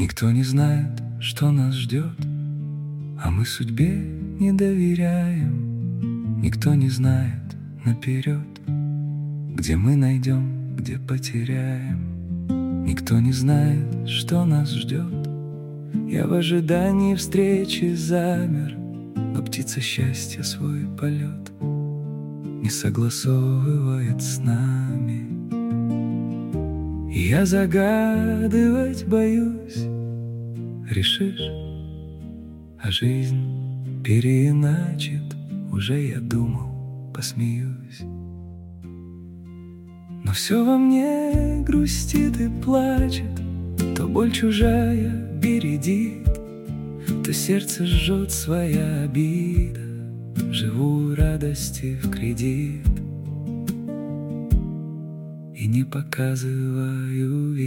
Никто не знает, что нас ждет, а мы судьбе не доверяем. Никто не знает наперед, где мы найдем, где потеряем. Никто не знает, что нас ждет. Я в ожидании встречи замер, но птица счастья свой полет не согласовывает с нами. И я загадывать боюсь. Решишь, а жизнь переиначит. Уже я думал, посмеюсь. Но все во мне грустит и плачет, то боль чужая бередит, то сердце жжет своя обида. Живу радости в кредит и не показываю